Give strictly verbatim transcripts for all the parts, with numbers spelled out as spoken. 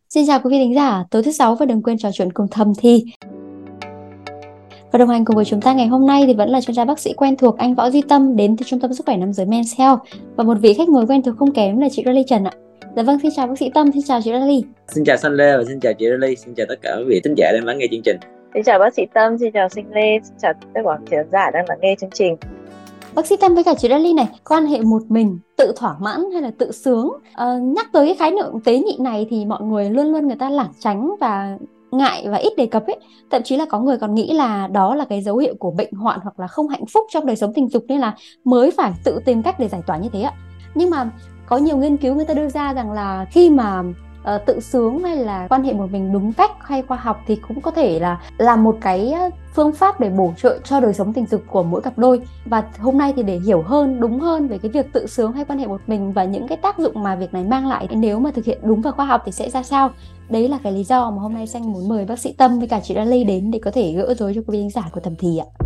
Xin chào quý vị thính giả, tối thứ sáu và đừng quên trò chuyện cùng Thầm Thì. Và đồng hành cùng với chúng ta ngày hôm nay thì vẫn là chuyên gia bác sĩ quen thuộc anh Võ Duy Tâm đến từ Trung tâm Sức khỏe Nam giới Men's Health và một vị khách mời quen thuộc không kém là chị Rally Trần ạ. Dạ vâng, xin chào bác sĩ Tâm, xin chào chị Rally. Xin chào San Lê và xin chào chị Rally, xin chào tất cả quý vị thính giả đang lắng nghe chương trình. Xin chào bác sĩ Tâm, xin chào Sinh Lê, xin chào tất cả khán giả đang lắng nghe chương trình. Bác sĩ Tâm với cả chị Rally này, quan hệ một mình, tự thỏa mãn hay là tự sướng? À, nhắc tới cái khái niệm tế nhị này thì mọi người luôn luôn người ta lảng tránh và ngại và ít đề cập ấy. Thậm chí là có người còn nghĩ là đó là cái dấu hiệu của bệnh hoạn hoặc là không hạnh phúc trong đời sống tình dục nên là mới phải tự tìm cách để giải tỏa như thế ạ. Nhưng mà có nhiều nghiên cứu người ta đưa ra rằng là khi mà uh, tự sướng hay là quan hệ một mình đúng cách hay khoa học thì cũng có thể là là một cái phương pháp để bổ trợ cho đời sống tình dục của mỗi cặp đôi. Và hôm nay thì để hiểu hơn, đúng hơn về cái việc tự sướng hay quan hệ một mình và những cái tác dụng mà việc này mang lại nếu mà thực hiện đúng và khoa học thì sẽ ra sao. Đấy là cái lý do mà hôm nay Xanh muốn mời bác sĩ Tâm với cả chị Rally đến để có thể gỡ rối cho quý vị khán giả của Thầm Thì ạ.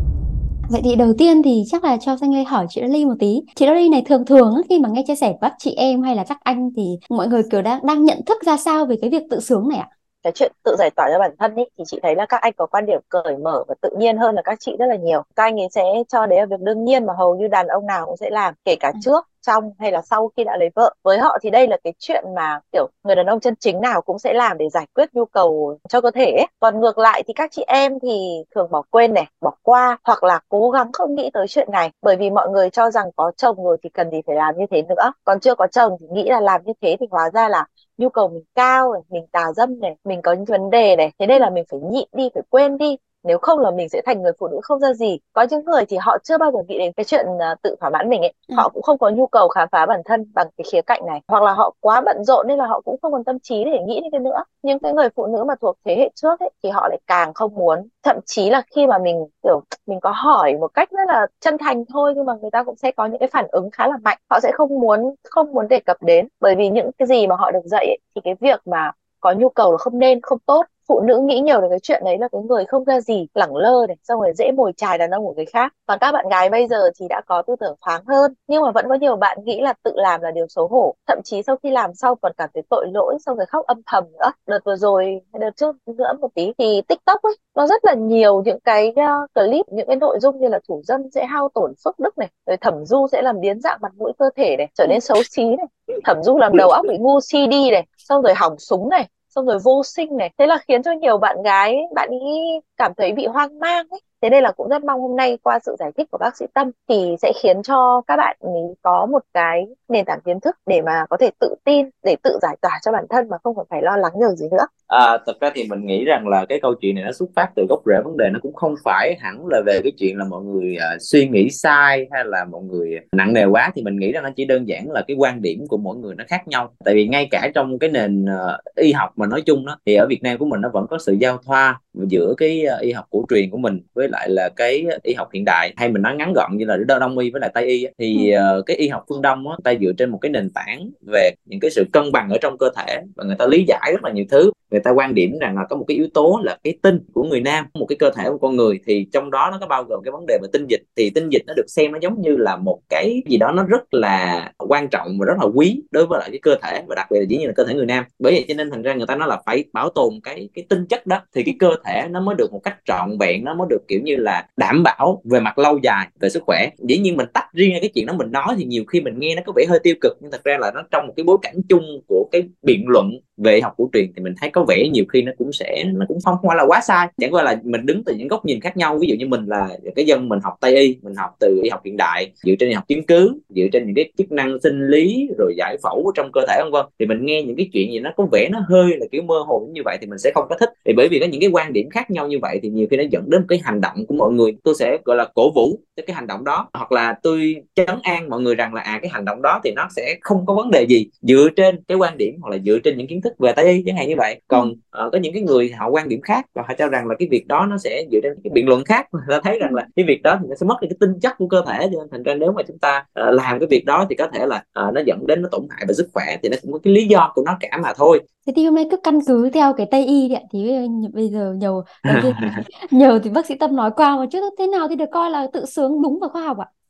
Vậy thì đầu tiên thì chắc là cho Xanh Lê hỏi chị Rally một tí. Chị Rally này thường thường khi mà nghe chia sẻ của các chị em hay là các anh thì mọi người kiểu đang đang nhận thức ra sao về cái việc tự sướng này ạ? Cái chuyện tự giải tỏa cho bản thân ý, thì chị thấy là các anh có quan điểm cởi mở và tự nhiên hơn là các chị rất là nhiều. Các anh ấy sẽ cho đấy là việc đương nhiên mà hầu như đàn ông nào cũng sẽ làm, kể cả trước, trong hay là sau khi đã lấy vợ. Với họ thì đây là cái chuyện mà kiểu người đàn ông chân chính nào cũng sẽ làm để giải quyết nhu cầu cho cơ thể ấy. Còn ngược lại thì các chị em thì thường bỏ quên này, bỏ qua hoặc là cố gắng không nghĩ tới chuyện này, bởi vì mọi người cho rằng có chồng rồi thì cần gì phải làm như thế nữa. Còn chưa có chồng thì nghĩ là làm như thế thì hóa ra là nhu cầu mình cao này, mình tà dâm này, mình có những vấn đề này, thế nên là mình phải nhịn đi, phải quên đi, nếu không là mình sẽ thành người phụ nữ không ra gì. Có những người thì họ chưa bao giờ nghĩ đến cái chuyện uh, tự thỏa mãn mình ấy, Ừ. họ cũng không có nhu cầu khám phá bản thân bằng cái khía cạnh này, hoặc là họ quá bận rộn nên là họ cũng không còn tâm trí để nghĩ đến cái nữa. Nhưng cái người phụ nữ mà thuộc thế hệ trước ấy thì họ lại càng không muốn, thậm chí là khi mà mình kiểu mình có hỏi một cách rất là chân thành thôi nhưng mà người ta cũng sẽ có những cái phản ứng khá là mạnh, họ sẽ không muốn không muốn đề cập đến, bởi vì những cái gì mà họ được dạy ấy, thì cái việc mà có nhu cầu là không nên, không tốt. Phụ nữ nghĩ nhiều về cái chuyện đấy là cái người không ra gì, lẳng lơ này, xong rồi dễ mồi chài đàn ông của người khác. Còn các bạn gái bây giờ thì đã có tư tưởng thoáng hơn, nhưng mà vẫn có nhiều bạn nghĩ là tự làm là điều xấu hổ, thậm chí sau khi làm xong còn cảm thấy tội lỗi, xong rồi khóc âm thầm nữa. Đợt vừa rồi hay đợt trước nữa một tí thì TikTok ấy nó rất là nhiều những cái uh, clip, những cái nội dung như là thủ dâm sẽ hao tổn phước đức này, rồi thẩm du sẽ làm biến dạng mặt mũi cơ thể này, trở nên xấu xí này, thẩm du làm đầu óc bị ngu si đi này, xong rồi hỏng súng này, xong rồi vô sinh này. Thế là khiến cho nhiều bạn gái bạn ấy cảm thấy bị hoang mang ấy. Thế nên là cũng rất mong hôm nay qua sự giải thích của bác sĩ Tâm thì sẽ khiến cho các bạn ấy có một cái nền tảng kiến thức để mà có thể tự tin, để tự giải tỏa cho bản thân mà không còn phải lo lắng điều gì nữa. À, thật ra thì mình nghĩ rằng là cái câu chuyện này nó xuất phát từ gốc rễ vấn đề, nó cũng không phải hẳn là về cái chuyện là mọi người à, suy nghĩ sai hay là mọi người nặng nề quá. Thì mình nghĩ rằng nó chỉ đơn giản là cái quan điểm của mỗi người nó khác nhau. Tại vì ngay cả trong cái nền à, y học mà nói chung đó, thì ở Việt Nam của mình nó vẫn có sự giao thoa giữa cái à, y học cổ truyền của mình với lại là cái y học hiện đại, hay mình nói ngắn gọn như là đông y với lại tây y á. Thì à, cái y học phương Đông á, ta dựa trên một cái nền tảng về những cái sự cân bằng ở trong cơ thể, và người ta lý giải rất là nhiều thứ. Người ta quan điểm rằng là có một cái yếu tố là cái tinh của người nam, một cái cơ thể của con người, thì trong đó nó có bao gồm cái vấn đề về tinh dịch. Thì tinh dịch nó được xem nó giống như là một cái gì đó nó rất là quan trọng và rất là quý đối với lại cái cơ thể, và đặc biệt là dĩ nhiên là cơ thể người nam. Bởi vậy cho nên thành ra người ta nói là phải bảo tồn cái cái tinh chất đó thì cái cơ thể nó mới được một cách trọn vẹn, nó mới được kiểu như là đảm bảo về mặt lâu dài về sức khỏe. Dĩ nhiên mình tách riêng cái chuyện đó mình nói thì nhiều khi mình nghe nó có vẻ hơi tiêu cực, nhưng thật ra là nó trong một cái bối cảnh chung của cái biện luận về học cổ truyền thì mình thấy có vẻ nhiều khi nó cũng sẽ nó cũng không phải là quá sai, chẳng qua là mình đứng từ những góc nhìn khác nhau. Ví dụ như mình là cái dân mình học Tây y, mình học từ y học hiện đại dựa trên y học chứng cứ, dựa trên những cái chức năng sinh lý rồi giải phẫu trong cơ thể vân vân, thì mình nghe những cái chuyện gì nó có vẻ nó hơi là kiểu mơ hồ như vậy thì mình sẽ không có thích. Thì bởi vì có những cái quan điểm khác nhau như vậy thì nhiều khi nó dẫn đến một cái hành động của mọi người, tôi sẽ gọi là cổ vũ cho cái hành động đó, hoặc là tôi trấn an mọi người rằng là à cái hành động đó thì nó sẽ không có vấn đề gì dựa trên cái quan điểm hoặc là dựa trên những kiến thức về Tây y chẳng hạn như vậy. Còn uh, có những cái người họ quan điểm khác và họ cho rằng là cái việc đó nó sẽ dựa trên cái biện luận khác, người ta thấy rằng là cái việc đó thì nó sẽ mất đi cái tinh chất của cơ thể, cho nên thành ra nếu mà chúng ta uh, làm cái việc đó thì có thể là uh, nó dẫn đến nó tổn hại về sức khỏe, thì nó cũng có cái lý do của nó cả mà thôi. Thế thì hôm nay cứ căn cứ theo cái Tây y đấy ạ. Thì bây giờ nhờ đầu tiên nhờ thì bác sĩ Tâm nói qua một chút thế nào thì được coi là tự sướng đúng và khoa học ạ?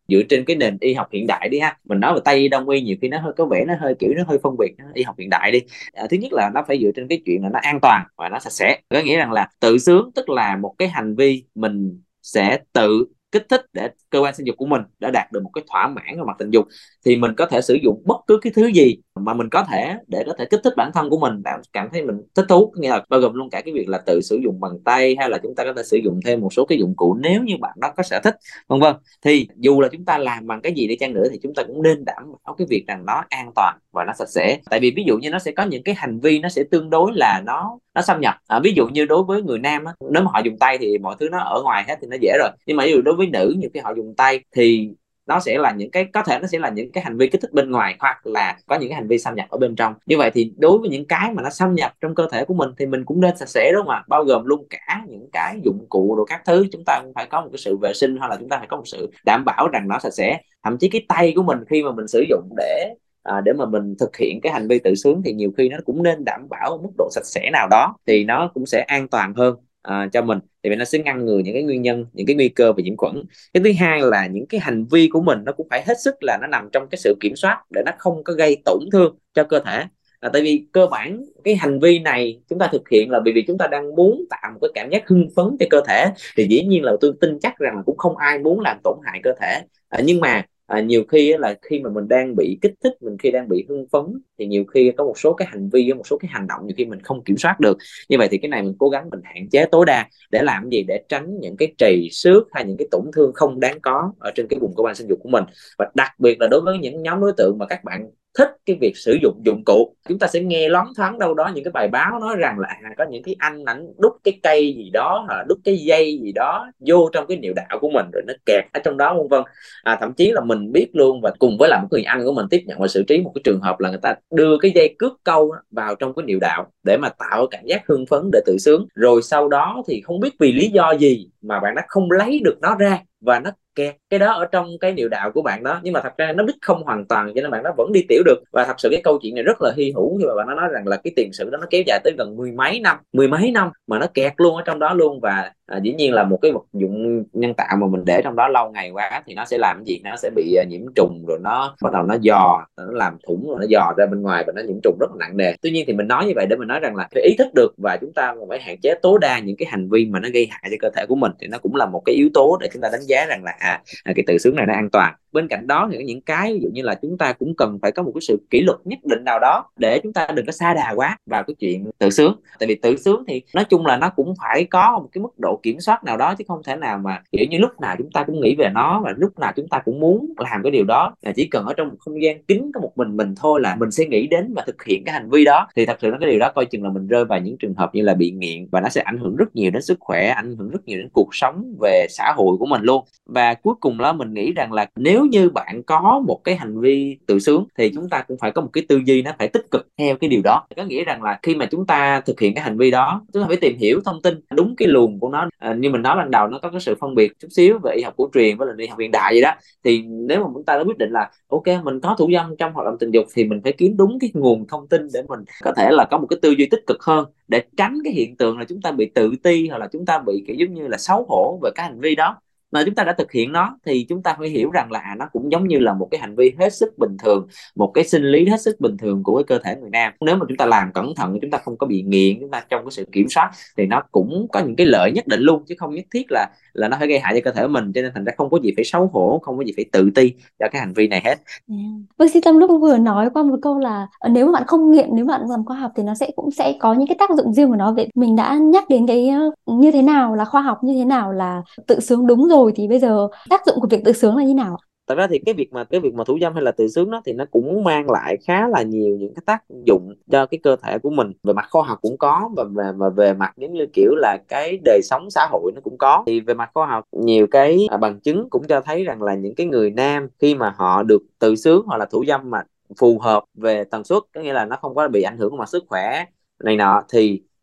dựa trên cái nền y học hiện đại đi ha, mình nói về Tây y Đông y nhiều khi nó hơi có vẻ nó hơi kiểu nó hơi phân biệt, nó y học hiện đại đi. À, thứ nhất là nó phải dựa trên cái chuyện là nó an toàn và nó sạch sẽ, có nghĩa rằng là tự sướng tức là một cái hành vi mình sẽ tự kích thích để cơ quan sinh dục của mình đã đạt được một cái thỏa mãn về mặt tình dục, thì mình có thể sử dụng bất cứ cái thứ gì mà mình có thể để có thể kích thích bản thân của mình, để cảm thấy mình thích thú, nghĩa là bao gồm luôn cả cái việc là tự sử dụng bằng tay, hay là chúng ta có thể sử dụng thêm một số cái dụng cụ nếu như bạn đó có sở thích, vân vân. Thì dù là chúng ta làm bằng cái gì đi chăng nữa thì chúng ta cũng nên đảm bảo cái việc rằng nó an toàn và nó sạch sẽ. Tại vì ví dụ như nó sẽ có những cái hành vi nó sẽ tương đối là nó nó xâm nhập, à, ví dụ như đối với người nam á, nếu mà họ dùng tay thì mọi thứ nó ở ngoài hết thì nó dễ rồi, nhưng mà ví dụ đối với nữ nhiều khi họ dùng tay thì nó sẽ là những cái có thể nó sẽ là những cái hành vi kích thích bên ngoài, hoặc là có những cái hành vi xâm nhập ở bên trong. Như vậy thì đối với những cái mà nó xâm nhập trong cơ thể của mình thì mình cũng nên sạch sẽ, đúng không ạ? Bao gồm luôn cả những cái dụng cụ rồi các thứ, chúng ta cũng phải có một cái sự vệ sinh, hoặc là chúng ta phải có một sự đảm bảo rằng nó sạch sẽ. Thậm chí cái tay của mình khi mà mình sử dụng để À, để mà mình thực hiện cái hành vi tự sướng thì nhiều khi nó cũng nên đảm bảo mức độ sạch sẽ nào đó, thì nó cũng sẽ an toàn hơn à, cho mình, thì vì nó sẽ ngăn ngừa những cái nguyên nhân, những cái nguy cơ về nhiễm khuẩn. Cái thứ hai là những cái hành vi của mình nó cũng phải hết sức là nó nằm trong cái sự kiểm soát để nó không có gây tổn thương cho cơ thể. À, tại vì cơ bản cái hành vi này chúng ta thực hiện là bởi vì chúng ta đang muốn tạo một cái cảm giác hưng phấn cho cơ thể, thì dĩ nhiên là tôi tin chắc rằng là cũng không ai muốn làm tổn hại cơ thể. À, nhưng mà À, nhiều khi là khi mà mình đang bị kích thích, mình khi đang bị hưng phấn thì nhiều khi có một số cái hành vi, một số cái hành động nhiều khi mình không kiểm soát được. Như vậy thì cái này mình cố gắng mình hạn chế tối đa để làm gì, để tránh những cái trầy xước hay những cái tổn thương không đáng có ở trên cái vùng cơ quan sinh dục của mình. Và đặc biệt là đối với những nhóm đối tượng mà các bạn thích cái việc sử dụng dụng cụ, chúng ta sẽ nghe loáng thoáng đâu đó những cái bài báo nói rằng là à, có những cái anh ảnh đút cái cây gì đó, hoặc là đút cái dây gì đó vô trong cái niệu đạo của mình rồi nó kẹt ở trong đó, vân vân. À, thậm chí là mình biết luôn, và cùng với là một người anh của mình tiếp nhận và xử trí một cái trường hợp là người ta đưa cái dây cước câu vào trong cái niệu đạo để mà tạo cảm giác hưng phấn để tự sướng, rồi sau đó thì không biết vì lý do gì mà bạn đã không lấy được nó ra và nó kẹt cái đó ở trong cái niệu đạo của bạn đó, nhưng mà thật ra nó đứt không hoàn toàn cho nên bạn đó vẫn đi tiểu được. Và thật sự cái câu chuyện này rất là hy hữu khi mà bạn nó nói rằng là cái tiền sử đó nó kéo dài tới gần mười mấy năm mười mấy năm mà nó kẹt luôn ở trong đó luôn. Và à, dĩ nhiên là một cái vật dụng nhân tạo mà mình để trong đó lâu ngày quá thì nó sẽ làm cái gì, nó sẽ bị uh, nhiễm trùng, rồi nó bắt đầu nó dò, nó làm thủng, rồi nó dò ra bên ngoài và nó nhiễm trùng rất là nặng nề. Tuy nhiên thì mình nói như vậy để mình nói rằng là phải ý thức được và chúng ta phải hạn chế tối đa những cái hành vi mà nó gây hại cho cơ thể của mình, thì nó cũng là một cái yếu tố để chúng ta đánh giá rằng là à, à cái tự sướng này nó an toàn. Bên cạnh đó thì những cái ví dụ như là chúng ta cũng cần phải có một cái sự kỷ luật nhất định nào đó để chúng ta đừng có sa đà quá vào cái chuyện tự sướng. Tại vì tự sướng thì nói chung là nó cũng phải có một cái mức độ kiểm soát nào đó, chứ không thể nào mà kiểu như lúc nào chúng ta cũng nghĩ về nó và lúc nào chúng ta cũng muốn làm cái điều đó. Là chỉ cần ở trong một không gian kín có một mình mình thôi là mình sẽ nghĩ đến và thực hiện cái hành vi đó, thì thật sự nó cái điều đó coi chừng là mình rơi vào những trường hợp như là bị nghiện, và nó sẽ ảnh hưởng rất nhiều đến sức khỏe, ảnh hưởng rất nhiều đến cuộc sống về xã hội của mình luôn. Và cuối cùng đó mình nghĩ rằng là nếu như bạn có một cái hành vi tự sướng thì chúng ta cũng phải có một cái tư duy nó phải tích cực theo cái điều đó. Có nghĩa rằng là khi mà chúng ta thực hiện cái hành vi đó, chúng ta phải tìm hiểu thông tin đúng cái luồng của nó. À, như mình nói ban đầu, nó có cái sự phân biệt chút xíu về y học cổ truyền với là y học hiện đại vậy đó. Thì nếu mà chúng ta đã quyết định là ok mình có thủ dâm trong hoạt động tình dục thì mình phải kiếm đúng cái nguồn thông tin để mình có thể là có một cái tư duy tích cực hơn, để tránh cái hiện tượng là chúng ta bị tự ti hoặc là chúng ta bị kiểu giống như là xấu hổ về cái hành vi đó. Mà chúng ta đã thực hiện nó thì chúng ta phải hiểu rằng là nó cũng giống như là một cái hành vi hết sức bình thường, một cái sinh lý hết sức bình thường của cái cơ thể người nam. Nếu mà chúng ta làm cẩn thận, chúng ta không có bị nghiện, chúng ta trong cái sự kiểm soát thì nó cũng có những cái lợi nhất định luôn, chứ không nhất thiết là là nó phải gây hại cho cơ thể mình. Cho nên thành ra không có gì phải xấu hổ, không có gì phải tự ti cho cái hành vi này hết. Yeah. Vâng, Sĩ Tâm lúc vừa nói qua một câu là ờ, nếu mà bạn không nghiện, nếu bạn làm khoa học thì nó sẽ cũng sẽ có những cái tác dụng riêng của nó. Vậy mình đã nhắc đến cái uh, như thế nào là khoa học, như thế nào là tự sướng đúng rồi, thì bây giờ tác dụng của việc tự sướng là như nào? Thật ra thì cái việc mà cái việc mà thủ dâm hay là tự sướng đó thì nó cũng mang lại khá là nhiều những cái tác dụng cho cái cơ thể của mình. Về mặt khoa học cũng có, và về mà về mặt giống như kiểu là cái đời sống xã hội nó cũng có. Thì về mặt khoa học nhiều cái à, bằng chứng cũng cho thấy rằng là những cái người nam khi mà họ được tự sướng hoặc là thủ dâm mà phù hợp về tần suất, có nghĩa là nó không có bị ảnh hưởng của mặt sức khỏe này nọ, thì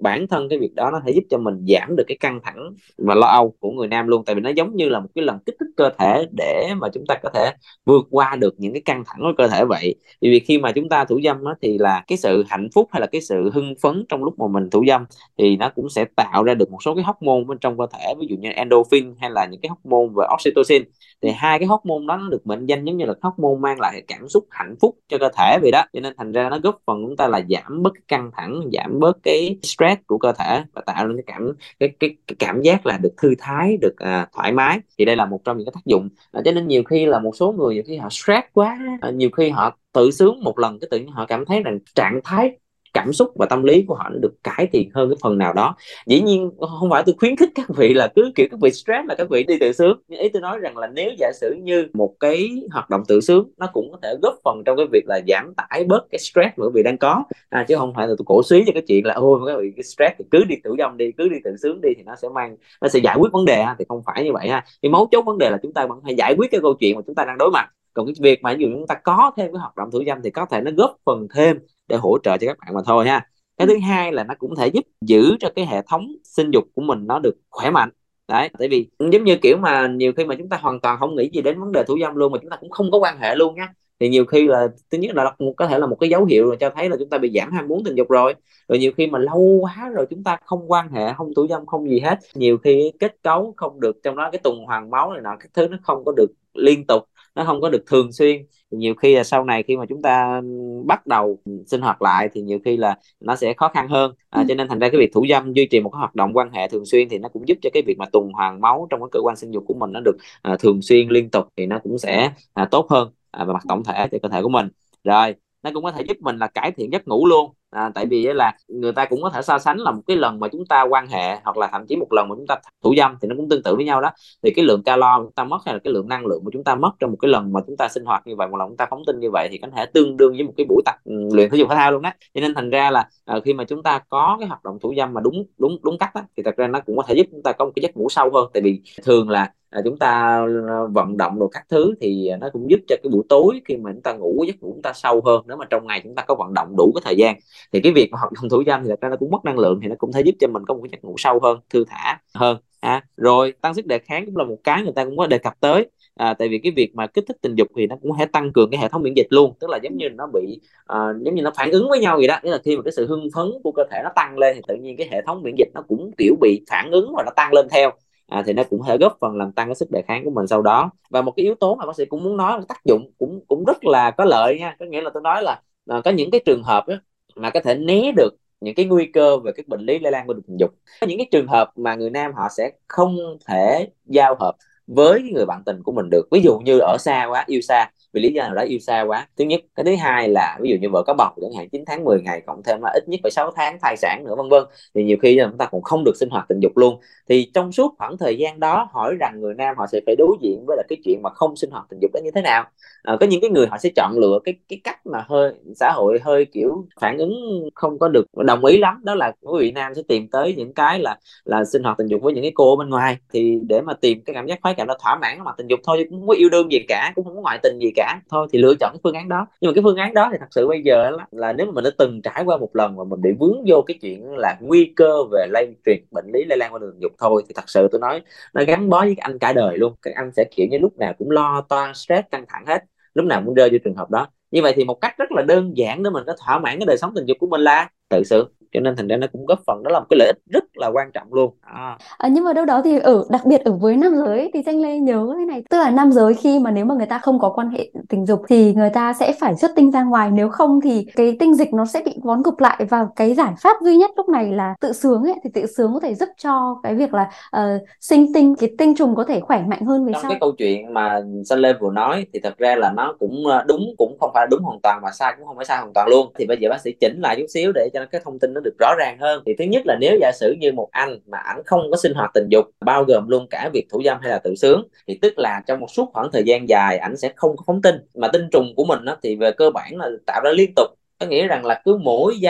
bản thân cái việc đó nó thể giúp cho mình giảm được cái căng thẳng và lo âu của người nam luôn, tại vì nó giống như là một cái lần kích thích cơ thể để mà chúng ta có thể vượt qua được những cái căng thẳng của cơ thể vậy. Vì khi mà chúng ta thủ dâm á, thì là cái sự hạnh phúc hay là cái sự hưng phấn trong lúc mà mình thủ dâm thì nó cũng sẽ tạo ra được một số cái hormone bên trong cơ thể, ví dụ như endorphin hay là những cái hormone về oxytocin. Thì hai cái hormone đó nó được mệnh danh giống như là hormone mang lại cảm xúc hạnh phúc cho cơ thể vậy đó, cho nên thành ra nó góp phần chúng ta là giảm bớt cái căng thẳng, giảm bớt cái stress của cơ thể và tạo ra cái cảm cái cái, cái cảm giác là được thư thái, được à, thoải mái. Thì đây là một trong những cái tác dụng. À, cho nên nhiều khi là một số người nhiều khi họ stress quá, à, nhiều khi họ tự sướng một lần cái tự nhiên họ cảm thấy rằng trạng thái cảm xúc và tâm lý của họ nó được cải thiện hơn cái phần nào đó. Dĩ nhiên không phải tôi khuyến khích các vị là cứ kiểu các vị stress là các vị đi tự sướng, nhưng ý tôi nói rằng là nếu giả sử như một cái hoạt động tự sướng nó cũng có thể góp phần trong cái việc là giảm tải bớt cái stress mà các vị đang có, à, chứ không phải là tôi cổ suý cho cái chuyện là ôi các vị cái stress thì cứ đi tự dâm đi, cứ đi tự sướng đi thì nó sẽ mang nó sẽ giải quyết vấn đề ha. Thì không phải như vậy ha. Thì mấu chốt vấn đề là chúng ta vẫn phải giải quyết cái câu chuyện mà chúng ta đang đối mặt. Còn cái việc mà ví dụ chúng ta có thêm cái hoạt động thủ dâm thì có thể nó góp phần thêm để hỗ trợ cho các bạn mà thôi ha. Cái thứ hai là nó cũng thể giúp giữ cho cái hệ thống sinh dục của mình nó được khỏe mạnh. Đấy, tại vì giống như kiểu mà nhiều khi mà chúng ta hoàn toàn không nghĩ gì đến vấn đề thủ dâm luôn, mà chúng ta cũng không có quan hệ luôn nhá, thì nhiều khi là thứ nhất là có thể là một cái dấu hiệu rồi cho thấy là chúng ta bị giảm ham muốn tình dục rồi. Rồi nhiều khi mà lâu quá rồi chúng ta không quan hệ, không thủ dâm, không gì hết, nhiều khi kết cấu không được, trong đó cái tuần hoàn máu này nọ các thứ nó không có được liên tục, nó không có được thường xuyên, nhiều khi là sau này khi mà chúng ta bắt đầu sinh hoạt lại thì nhiều khi là nó sẽ khó khăn hơn. À, cho nên thành ra cái việc thủ dâm duy trì một cái hoạt động quan hệ thường xuyên thì nó cũng giúp cho cái việc mà tuần hoàn máu trong cái cơ quan sinh dục của mình nó được à, thường xuyên liên tục, thì nó cũng sẽ à, tốt hơn à, về mặt tổng thể cho cơ thể của mình. Rồi nó cũng có thể giúp mình là cải thiện giấc ngủ luôn. À, tại vì là người ta cũng có thể so sánh là một cái lần mà chúng ta quan hệ hoặc là thậm chí một lần mà chúng ta thủ dâm thì nó cũng tương tự với nhau đó. Thì cái lượng calo mà chúng ta mất hay là cái lượng năng lượng mà chúng ta mất trong một cái lần mà chúng ta sinh hoạt như vậy, một lần chúng ta phóng tinh như vậy, thì có thể tương đương với một cái buổi tập luyện thể dục thể thao luôn đó. Cho nên thành ra là à, khi mà chúng ta có cái hoạt động thủ dâm mà đúng đúng đúng cách đó, thì thật ra nó cũng có thể giúp chúng ta có một cái giấc ngủ sâu hơn. Tại vì thường là à, chúng ta vận động đồ các thứ thì nó cũng giúp cho cái buổi tối khi mà chúng ta ngủ, giấc ngủ chúng ta sâu hơn. Nếu mà trong ngày chúng ta có vận động đủ cái thời gian thì cái việc mà hoạt động thủ dâm thì thật ra nó cũng mất năng lượng, thì nó cũng thể giúp cho mình có một cái giấc ngủ sâu hơn, thư thả hơn. À, rồi tăng sức đề kháng cũng là một cái người ta cũng có đề cập tới. À, tại vì cái việc mà kích thích tình dục thì nó cũng sẽ tăng cường cái hệ thống miễn dịch luôn, tức là giống như nó bị à, giống như nó phản ứng với nhau vậy đó. Nghĩa là khi mà cái sự hưng phấn của cơ thể nó tăng lên thì tự nhiên cái hệ thống miễn dịch nó cũng kiểu bị phản ứng và nó tăng lên theo. À, thì nó cũng thể góp phần làm tăng cái sức đề kháng của mình sau đó. Và một cái yếu tố mà bác sĩ cũng muốn nói là tác dụng cũng cũng rất là có lợi nha. Có nghĩa là tôi nói là à, có những cái trường hợp đó mà có thể né được những cái nguy cơ về các bệnh lý lây lan qua đường tình dục. Có những cái trường hợp mà người nam họ sẽ không thể giao hợp với người bạn tình của mình được, ví dụ như ở xa quá, yêu xa, vì lý do nào đó yêu xa quá. Thứ nhất. Cái thứ hai là ví dụ như vợ có bầu chẳng hạn, chín tháng mười ngày cộng thêm là ít nhất phải sáu tháng thai sản nữa, vân vân, thì nhiều khi chúng ta cũng không được sinh hoạt tình dục luôn. Thì trong suốt khoảng thời gian đó, hỏi rằng người nam họ sẽ phải đối diện với là cái chuyện mà không sinh hoạt tình dục đó như thế nào. À, có những cái người họ sẽ chọn lựa cái cái cách mà hơi xã hội hơi kiểu phản ứng không có được đồng ý lắm, đó là quý vị nam sẽ tìm tới những cái là là sinh hoạt tình dục với những cái cô bên ngoài, thì để mà tìm cái cảm giác khoái cảm đó, thỏa mãn mặt tình dục thôi, chứ cũng không có yêu đương gì cả, cũng không có ngoại tình gì cả, thôi thì lựa chọn cái phương án đó. Nhưng mà cái phương án đó thì thật sự bây giờ là, là nếu mà mình đã từng trải qua một lần mà mình bị vướng vô cái chuyện là nguy cơ về lây truyền bệnh lý lây lan qua đường tình dục thôi, thì thật sự tôi nói nó gắn bó với các anh cả đời luôn. Các anh sẽ kiểu như lúc nào cũng lo toan, stress, căng thẳng hết, lúc nào cũng rơi vô trường hợp đó. Như vậy thì một cách rất là đơn giản để mình có thỏa mãn cái đời sống tình dục của mình là tự sướng. Cho nên thành ra nó cũng góp phần, đó là một cái lợi ích rất là quan trọng luôn. À. À, nhưng mà đâu đó thì ở đặc biệt ở với nam giới thì Danh Lê nhớ cái này, tức là nam giới khi mà nếu mà người ta không có quan hệ tình dục thì người ta sẽ phải xuất tinh ra ngoài, nếu không thì cái tinh dịch nó sẽ bị vón cục lại, và cái giải pháp duy nhất lúc này là tự sướng ấy, thì tự sướng có thể giúp cho cái việc là uh, sinh tinh, cái tinh trùng có thể khỏe mạnh hơn về Trong sau. cái câu chuyện mà Danh Lê vừa nói thì thật ra là nó cũng đúng, cũng không phải đúng hoàn toàn, mà sai cũng không phải sai hoàn toàn luôn. Thì bây giờ bác sĩ chỉnh lại chút xíu để cho cái thông tin nó được rõ ràng hơn. Thì thứ nhất là nếu giả sử như một anh mà ảnh không có sinh hoạt tình dục, bao gồm luôn cả việc thủ dâm hay là tự sướng, thì tức là trong một suốt khoảng thời gian dài ảnh sẽ không có phóng tinh. Mà tinh trùng của mình đó, thì về cơ bản là tạo ra liên tục, có nghĩa rằng là cứ mỗi giây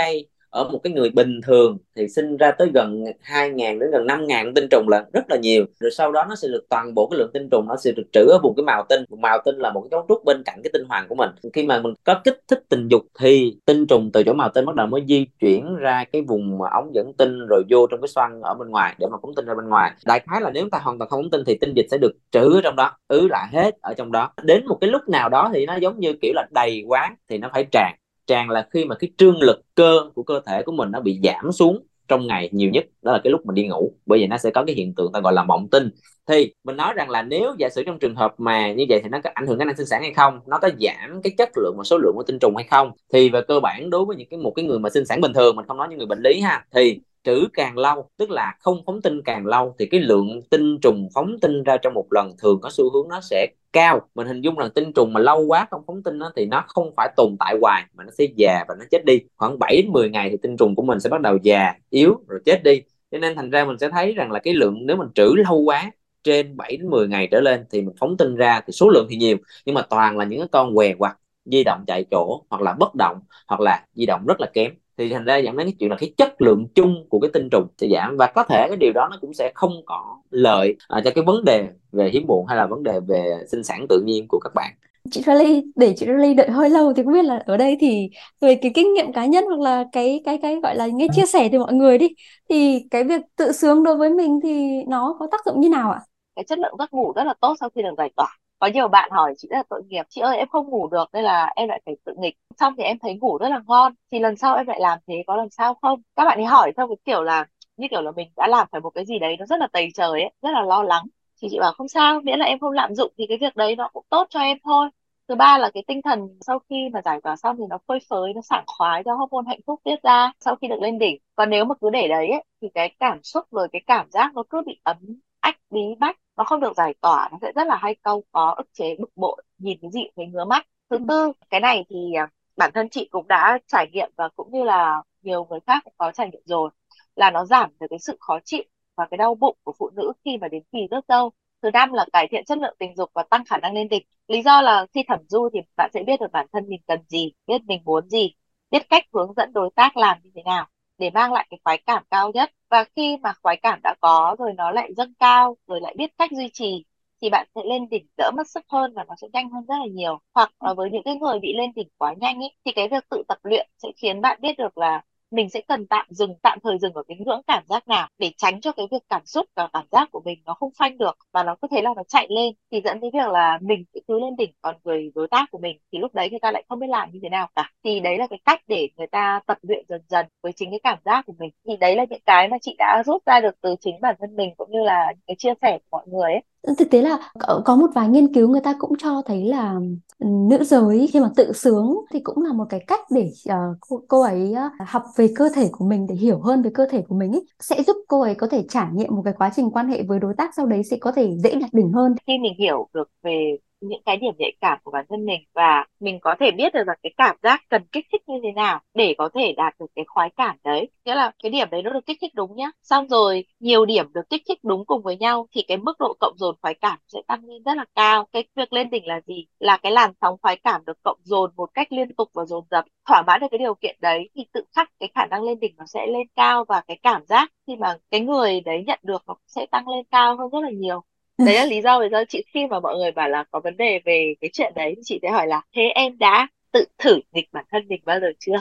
ở một cái người bình thường thì sinh ra tới gần hai ngàn đến gần năm ngàn tinh trùng, là rất là nhiều. Rồi sau đó nó sẽ được toàn bộ cái lượng tinh trùng nó sẽ được trữ ở vùng cái mào tinh. Vùng mào tinh là một cái cấu trúc bên cạnh cái tinh hoàng của mình. Khi mà mình có kích thích tình dục thì tinh trùng từ chỗ mào tinh bắt đầu mới di chuyển ra cái vùng mà ống dẫn tinh, rồi vô trong cái xoang ở bên ngoài để mà phóng tinh ra bên ngoài. Đại khái là nếu ta hoàn toàn không phóng tinh thì tinh dịch sẽ được trữ ở trong đó, ứ lại hết ở trong đó. Đến một cái lúc nào đó thì nó giống như kiểu là đầy quá thì nó phải tràn. Tràn là khi mà cái trương lực cơ của cơ thể của mình nó bị giảm xuống trong ngày nhiều nhất, đó là cái lúc mình đi ngủ. Bởi vậy nó sẽ có cái hiện tượng ta gọi là mộng tinh. Thì mình nói rằng là nếu giả sử trong trường hợp mà như vậy thì nó có ảnh hưởng khả năng sinh sản hay không, nó có giảm cái chất lượng và số lượng của tinh trùng hay không, thì về cơ bản đối với những cái một cái người mà sinh sản bình thường, mình không nói những người bệnh lý ha, thì trữ càng lâu, tức là không phóng tinh càng lâu, thì cái lượng tinh trùng phóng tinh ra trong một lần thường có xu hướng nó sẽ cao. Mình hình dung là tinh trùng mà lâu quá không phóng tinh đó, thì nó không phải tồn tại hoài mà nó sẽ già và nó chết đi. Khoảng bảy đến mười ngày thì tinh trùng của mình sẽ bắt đầu già, yếu rồi chết đi. Cho nên thành ra mình sẽ thấy rằng là cái lượng nếu mình trữ lâu quá, trên bảy đến mười ngày trở lên, thì mình phóng tinh ra thì số lượng thì nhiều, nhưng mà toàn là những cái con què quặt, di động tại chỗ, hoặc là bất động, hoặc là di động rất là kém. Thì thành ra dẫn đến cái chuyện là cái chất lượng chung của cái tinh trùng sẽ giảm, và có thể cái điều đó nó cũng sẽ không có lợi à, cho cái vấn đề về hiếm muộn hay là vấn đề về sinh sản tự nhiên của các bạn. Chị Rally, để chị Rally đợi hơi lâu thì không biết là ở đây thì về cái kinh nghiệm cá nhân hoặc là cái cái cái gọi là nghe chia sẻ từ mọi người đi, thì cái việc tự sướng đối với mình thì nó có tác dụng như nào ạ? Cái chất lượng giấc ngủ rất là tốt sau khi được giải tỏa. Có nhiều bạn hỏi chị rất là tội nghiệp: chị ơi em không ngủ được nên là em lại phải tự nghịch, xong thì em thấy ngủ rất là ngon, thì lần sau em lại làm thế có lần sau không? Các bạn ấy hỏi theo cái kiểu là như kiểu là mình đã làm phải một cái gì đấy nó rất là tày trời ấy, rất là lo lắng. Thì chị bảo không sao, miễn là em không lạm dụng thì cái việc đấy nó cũng tốt cho em thôi. Thứ ba là cái tinh thần sau khi mà giải tỏa xong thì nó phơi phới, nó sảng khoái do hormone hạnh phúc tiết ra sau khi được lên đỉnh. Còn nếu mà cứ để đấy ấy, thì cái cảm xúc rồi cái cảm giác nó cứ bị ấm ách bí bách, nó không được giải tỏa, nó sẽ rất là hay cau có, ức chế, bực bội, nhìn cái gì cũng thấy ngứa mắt. Thứ tư, cái này thì à, bản thân chị cũng đã trải nghiệm và cũng như là nhiều người khác cũng có trải nghiệm rồi, là nó giảm được cái sự khó chịu và cái đau bụng của phụ nữ khi mà đến kỳ rước dâu. Thứ năm là cải thiện chất lượng tình dục và tăng khả năng lên đỉnh. Lý do là khi thẩm du thì bạn sẽ biết được bản thân mình cần gì, biết mình muốn gì, biết cách hướng dẫn đối tác làm như thế nào để mang lại cái khoái cảm cao nhất. Và khi mà khoái cảm đã có rồi nó lại dâng cao, rồi lại biết cách duy trì, thì bạn sẽ lên đỉnh đỡ mất sức hơn và nó sẽ nhanh hơn rất là nhiều. Hoặc là với những cái người bị lên đỉnh quá nhanh ý, thì cái việc tự tập luyện sẽ khiến bạn biết được là mình sẽ cần tạm dừng, tạm thời dừng ở cái ngưỡng cảm giác nào để tránh cho cái việc cảm xúc và cảm giác của mình nó không phanh được và nó cứ thế là nó chạy lên, thì dẫn đến việc là mình sẽ cứ lên đỉnh, còn người đối tác của mình thì lúc đấy người ta lại không biết làm như thế nào cả. Thì đấy là cái cách để người ta tập luyện dần dần với chính cái cảm giác của mình. Thì đấy là những cái mà chị đã rút ra được từ chính bản thân mình cũng như là những cái chia sẻ của mọi người ấy. Thực tế là có có một vài nghiên cứu người ta cũng cho thấy là ừ, nữ giới khi mà tự sướng thì cũng là một cái cách để ờ, cô, cô ấy ờ, học về cơ thể của mình, để hiểu hơn về cơ thể của mình ấy, sẽ giúp cô ấy có thể trải nghiệm một cái quá trình quan hệ với đối tác sau đấy sẽ có thể dễ đạt đỉnh hơn. Khi mình hiểu được về những cái điểm nhạy cảm của bản thân mình và mình có thể biết được là cái cảm giác cần kích thích như thế nào để có thể đạt được cái khoái cảm đấy, nghĩa là cái điểm đấy nó được kích thích đúng nhá, xong rồi nhiều điểm được kích thích đúng cùng với nhau thì cái mức độ cộng dồn khoái cảm sẽ tăng lên rất là cao. Cái việc lên đỉnh là gì? Là cái làn sóng khoái cảm được cộng dồn một cách liên tục và dồn dập. Thỏa mãn được cái điều kiện đấy thì tự khắc cái khả năng lên đỉnh nó sẽ lên cao, và cái cảm giác khi mà cái người đấy nhận được nó sẽ tăng lên cao hơn rất là nhiều. Đấy là lý do vì sao chị, khi mà mọi người bảo là có vấn đề về cái chuyện đấy, thì chị sẽ hỏi là thế em đã tự thử nghịch bản thân mình bao giờ chưa?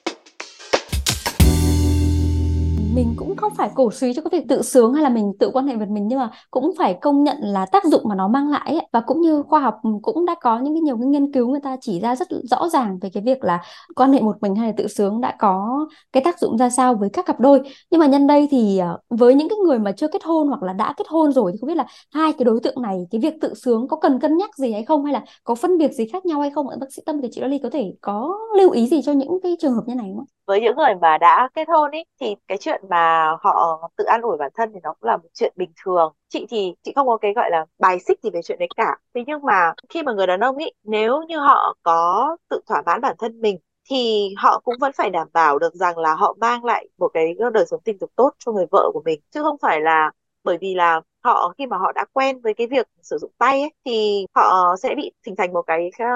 Mình cũng không phải cổ suý cho cái việc tự sướng hay là mình tự quan hệ với mình, nhưng mà cũng phải công nhận là tác dụng mà nó mang lại ấy. Và cũng như khoa học cũng đã có những cái nhiều cái nghiên cứu người ta chỉ ra rất rõ ràng về cái việc là quan hệ một mình hay là tự sướng đã có cái tác dụng ra sao với các cặp đôi. Nhưng mà nhân đây thì ờ, với những cái người mà chưa kết hôn hoặc là đã kết hôn rồi thì không biết là hai cái đối tượng này cái việc tự sướng có cần cân nhắc gì hay không, hay là có phân biệt gì khác nhau hay không ạ? Bác sĩ Tâm thì chị Lily có thể có lưu ý gì cho những cái trường hợp như này không ạ? Với những người mà đã kết hôn ý, thì cái chuyện mà họ tự an ủi bản thân thì nó cũng là một chuyện bình thường. Chị thì chị không có cái gọi là bài xích gì về chuyện đấy cả. Thế nhưng mà khi mà người đàn ông ý, nếu như họ có tự thỏa mãn bản thân mình thì họ cũng vẫn phải đảm bảo được rằng là họ mang lại một cái đời sống tình dục tốt cho người vợ của mình, chứ không phải là bởi vì là họ khi mà họ đã quen với cái việc sử dụng tay ấy, thì họ sẽ bị hình thành một cái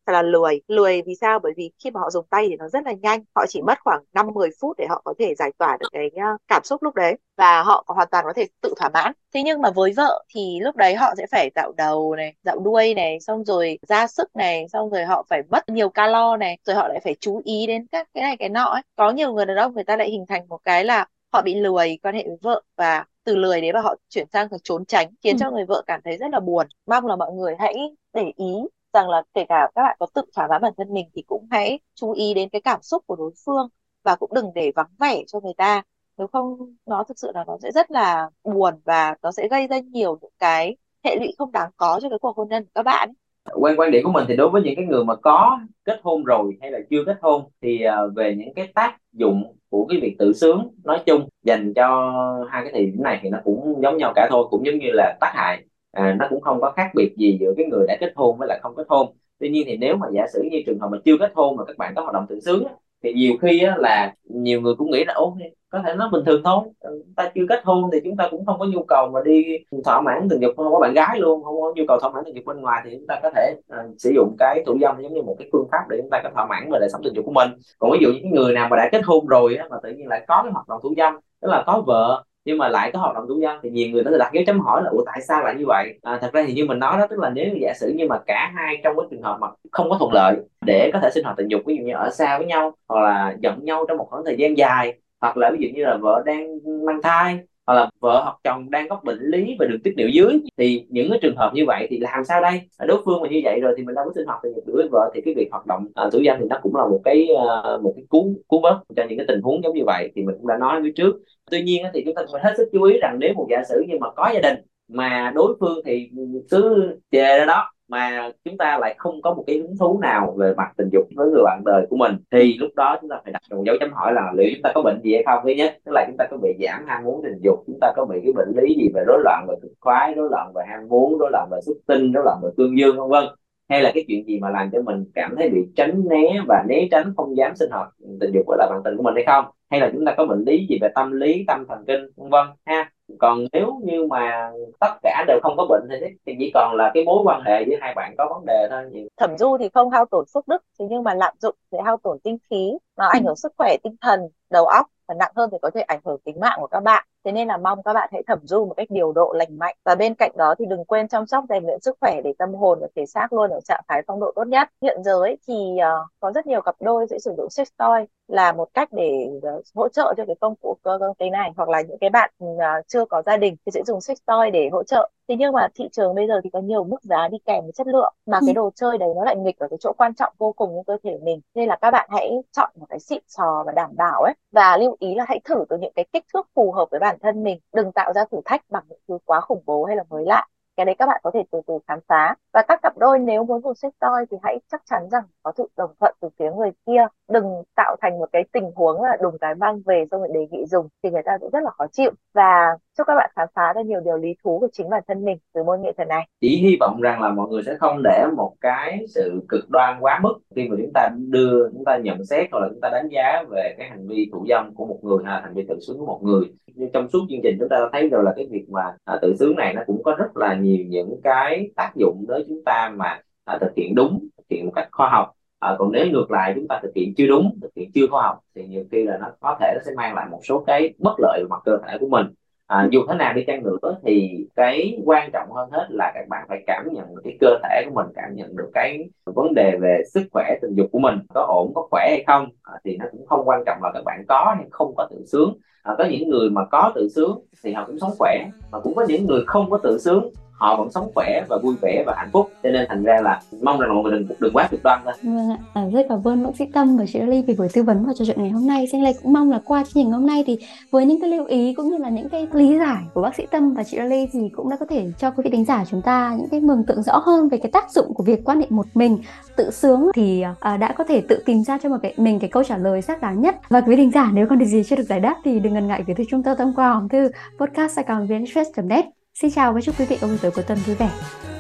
thật là lười. Lười vì sao? Bởi vì khi mà họ dùng tay thì nó rất là nhanh, họ chỉ mất khoảng năm mười phút để họ có thể giải tỏa được cái uh, cảm xúc lúc đấy, và họ có hoàn toàn có thể tự thỏa mãn. Thế nhưng mà với vợ thì lúc đấy họ sẽ phải dạo đầu này, dạo đuôi này, xong rồi ra sức này, xong rồi họ phải mất nhiều calo này, rồi họ lại phải chú ý đến các cái này cái nọ ấy. Có nhiều người đàn ông người ta lại hình thành một cái là họ bị lười quan hệ với vợ, và từ lười đấy và họ chuyển sang cái trốn tránh, khiến Ừ. cho người vợ cảm thấy rất là buồn. Mong là mọi người hãy để ý rằng là kể cả các bạn có tự thỏa mãn bản thân mình thì cũng hãy chú ý đến cái cảm xúc của đối phương, và cũng đừng để vắng vẻ cho người ta. Nếu không, nó thực sự là nó sẽ rất là buồn, và nó sẽ gây ra nhiều những cái hệ lụy không đáng có cho cái cuộc hôn nhân của các bạn. Quan quan điểm của mình thì đối với những cái người mà có kết hôn rồi hay là chưa kết hôn thì uh, về những cái tác dụng của cái việc tự sướng nói chung dành cho hai cái thời điểm này thì nó cũng giống nhau cả thôi, cũng giống như là tác hại, à, nó cũng không có khác biệt gì giữa cái người đã kết hôn với lại không kết hôn. Tuy nhiên thì nếu mà giả sử như trường hợp mà chưa kết hôn mà các bạn có hoạt động tự sướng á, thì nhiều khi á, là nhiều người cũng nghĩ là ố có thể nó bình thường thôi, chúng ta chưa kết hôn thì chúng ta cũng không có nhu cầu mà đi thỏa mãn tình dục, không có bạn gái luôn, không có nhu cầu thỏa mãn tình dục bên ngoài, thì chúng ta có thể uh, sử dụng cái thủ dâm giống như một cái phương pháp để chúng ta có thỏa mãn về đời sống tình dục của mình. Còn ví dụ những người nào mà đã kết hôn rồi á, mà tự nhiên lại có cái hoạt động thủ dâm, tức là có vợ nhưng mà lại có hoạt động thủ dâm, thì nhiều người nó sẽ đặt dấu chấm hỏi là ủa tại sao lại như vậy. À, thật ra thì như mình nói đó, tức là nếu như giả sử như mà cả hai trong cái trường hợp mà không có thuận lợi để có thể sinh hoạt tình dục, ví dụ như ở xa với nhau hoặc là giận nhau trong một khoảng thời gian dài, hoặc là ví dụ như là vợ đang mang thai, hoặc là vợ hoặc chồng đang có bệnh lý về đường tiết niệu dưới, thì những cái trường hợp như vậy thì làm sao đây? Đối phương mà như vậy rồi thì mình đâu có sinh hoạt tình dục được với vợ, thì cái việc hoạt động uh, thủ dâm thì nó cũng là một cái uh, một cái cứu cứu vớt cho những cái tình huống giống như vậy, thì mình cũng đã nói phía trước. Tuy nhiên thì chúng ta phải hết sức chú ý rằng nếu một giả sử như mà có gia đình mà đối phương thì cứ chề ra đó, mà chúng ta lại không có một cái hứng thú nào về mặt tình dục với người bạn đời của mình, thì lúc đó chúng ta phải đặt một dấu chấm hỏi là liệu chúng ta có bệnh gì hay không. Thứ nhất, tức là chúng ta có bị giảm ham muốn tình dục, chúng ta có bị cái bệnh lý gì về rối loạn về cực khoái, rối loạn về ham muốn, rối loạn về xuất tinh, rối loạn về cương dương vân vân, hay là cái chuyện gì mà làm cho mình cảm thấy bị tránh né và né tránh không dám sinh hoạt tình dục với lại bạn tình của mình hay không, hay là chúng ta có bệnh lý gì về tâm lý, tâm thần kinh vân vân ha. Còn nếu như mà tất cả đều không có bệnh thì thì chỉ còn là cái mối quan hệ giữa hai bạn có vấn đề thôi. Thẩm du thì không hao tổn phước đức, thế nhưng mà lạm dụng sẽ hao tổn tinh khí, nó ảnh hưởng sức khỏe tinh thần, đầu óc, và nặng hơn thì có thể ảnh hưởng tính mạng của các bạn. Thế nên là mong các bạn hãy thẩm du một cách điều độ lành mạnh, và bên cạnh đó thì đừng quên chăm sóc rèn luyện sức khỏe để tâm hồn và thể xác luôn ở trạng thái phong độ tốt nhất. Hiện giờ ấy thì uh, có rất nhiều cặp đôi sẽ sử dụng sex toy là một cách để uh, hỗ trợ cho cái công cụ cơ cái này, hoặc là những cái bạn uh, chưa có gia đình thì sẽ dùng sex toy để hỗ trợ. Thế nhưng mà thị trường bây giờ thì có nhiều mức giá đi kèm với chất lượng, mà cái đồ chơi đấy nó lại nghịch ở cái chỗ quan trọng vô cùng như cơ thể mình, nên là các bạn hãy chọn một cái xịn sò và đảm bảo ấy, và lưu ý là hãy thử từ những cái kích thước phù hợp với bản thân mình, đừng tạo ra thử thách bằng những thứ quá khủng bố hay là mới lạ. Cái đấy các bạn có thể từ từ khám phá. Và các cặp đôi nếu muốn dùng sex toy thì hãy chắc chắn rằng có sự đồng thuận từ phía người kia, đừng tạo thành một cái tình huống là đùng cái mang về xong rồi đề nghị dùng, thì người ta sẽ rất là khó chịu. Và chúc các bạn khám phá ra nhiều điều lý thú của chính bản thân mình từ môn nghệ thuật này. Chỉ hy vọng rằng là mọi người sẽ không để một cái sự cực đoan quá mức khi mà chúng ta đưa chúng ta nhận xét hoặc là chúng ta đánh giá về cái hành vi thủ dâm của một người hay là hành vi tự sướng của một người. Nhưng trong suốt chương trình chúng ta đã thấy rồi là cái việc mà à, tự sướng này nó cũng có rất là nhiều những cái tác dụng đối chúng ta mà à, thực hiện đúng, thực hiện một cách khoa học. À, còn nếu ngược lại chúng ta thực hiện chưa đúng, thực hiện chưa khoa học, thì nhiều khi là nó có thể nó sẽ mang lại một số cái bất lợi về mặt cơ thể của mình. À, dù thế nào đi chăng nữa thì cái quan trọng hơn hết là các bạn phải cảm nhận được cái cơ thể của mình, cảm nhận được cái vấn đề về sức khỏe tình dục của mình có ổn, có khỏe hay không. À, thì nó cũng không quan trọng là các bạn có hay không có tự sướng. À, có những người mà có tự sướng thì họ cũng sống khỏe, mà cũng có những người không có tự sướng, họ vẫn sống khỏe và vui vẻ và hạnh phúc. Cho nên thành ra là mong rằng mọi người đừng đừng quá cực đoan thôi. Vâng ạ, à, rất cảm ơn bác sĩ Tâm và chị Ly vì buổi tư vấn và trò chuyện ngày hôm nay. Xin Lê cũng mong là qua chương trình hôm nay thì với những cái lưu ý cũng như là những cái lý giải của bác sĩ Tâm và chị Ly thì cũng đã có thể cho quý vị thính giả chúng ta những cái mường tượng rõ hơn về cái tác dụng của việc quan hệ một mình tự sướng, thì à, đã có thể tự tìm ra cho một cái mình cái câu trả lời xác đáng nhất. Và quý vị thính giả nếu còn điều gì chưa được giải đáp thì đừng ngần ngại gửi thư chúng tôi thông qua hòm thư podcast a còng vn express chấm net. Xin chào và chúc quý vị có buổi tối cuối tuần vui vẻ.